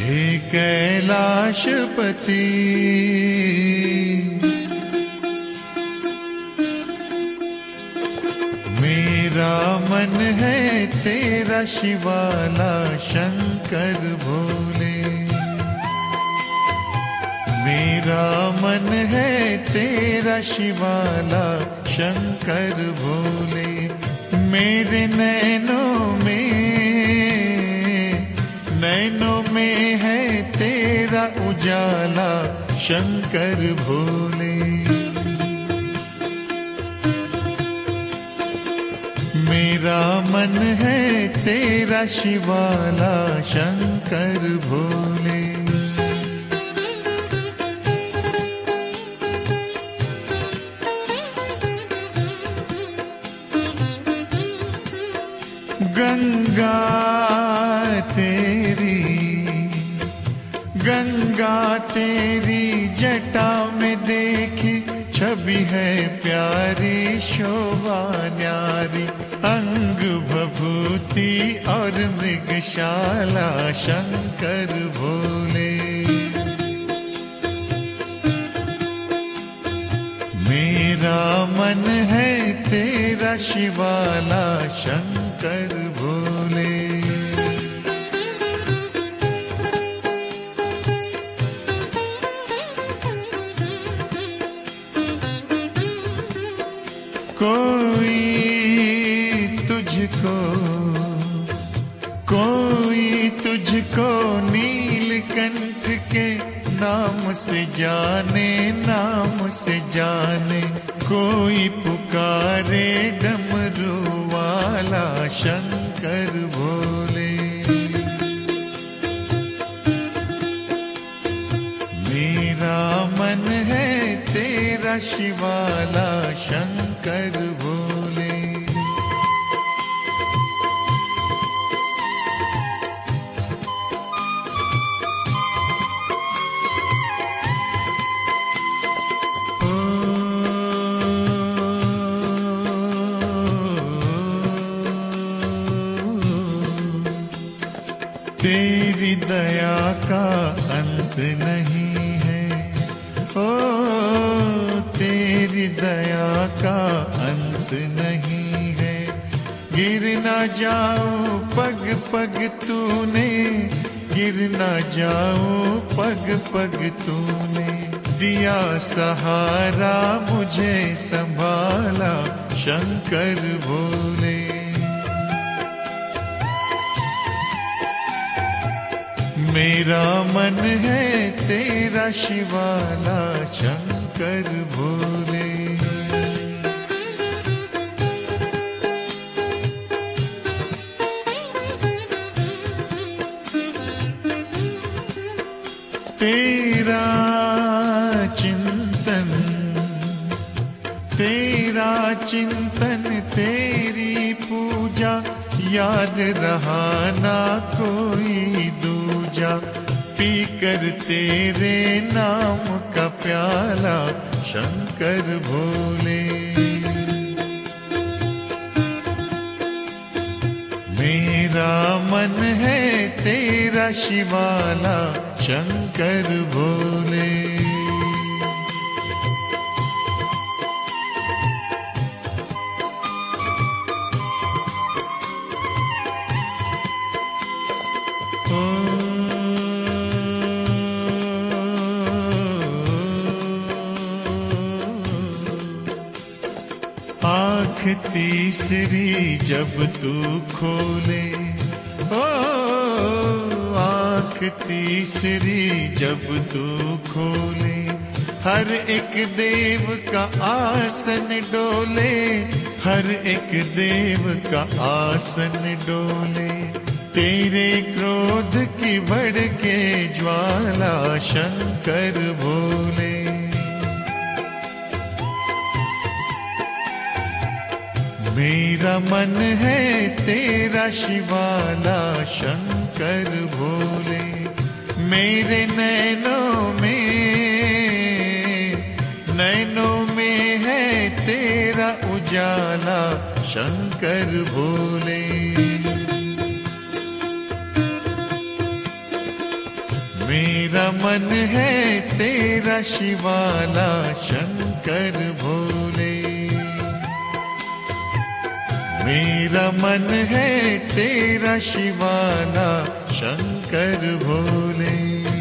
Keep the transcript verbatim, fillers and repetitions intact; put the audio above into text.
हे कैलाशपति, मेरा मन है तेरा शिवाला शंकर भोले। मेरा मन है तेरा शिवाला शंकर भोले। मेरे नैनों में नैनों में है तेरा उजाला शंकर भोले। मेरा मन है तेरा शिवाला शंकर भोले। गंगा तेरी गंगा तेरी जटा में देखी छवि है प्यारी शोभा न्यारी। अंग भभूति और मृगशाला शंकर भोले। मेरा मन है तेरा शिवाला शंकर भोले। कोई तुझको कोई तुझको नीलकंठ के नाम से जाने नाम से जाने। कोई पुकारे डमरू वाला शंकर भोले। मेरा मन है तेरा शिवाला शंकर भोले। तेरी दया का अंत नहीं है, ओ तेरी दया का अंत नहीं है। गिर ना जाऊं पग पग तूने, गिर ना जाऊं पग पग तूने। दिया सहारा मुझे संभाला शंकर भोले। मेरा मन है तेरा शिवाला शंकर भोले। तेरा चिंतन तेरा चिंतन तेरी पूजा, याद रहा ना कोई दूजा। पीकर तेरे नाम का प्याला शंकर भोले। मेरा मन है तेरा शिवाला शंकर भोले। आँख तीसरी जब तू खोले, ओ आँख तीसरी जब तू खोले। हर एक देव का आसन डोले, हर एक देव का आसन डोले। तेरे क्रोध की भड़के ज्वाला शंकर भोले। मेरा मन है तेरा शिवाला शंकर भोले। मेरे नैनों में नैनों में है तेरा उजाला शंकर भोले। मेरा मन है तेरा शिवाला शंकर भोले। मेरा मन है तेरा शिवाला शंकर भोले।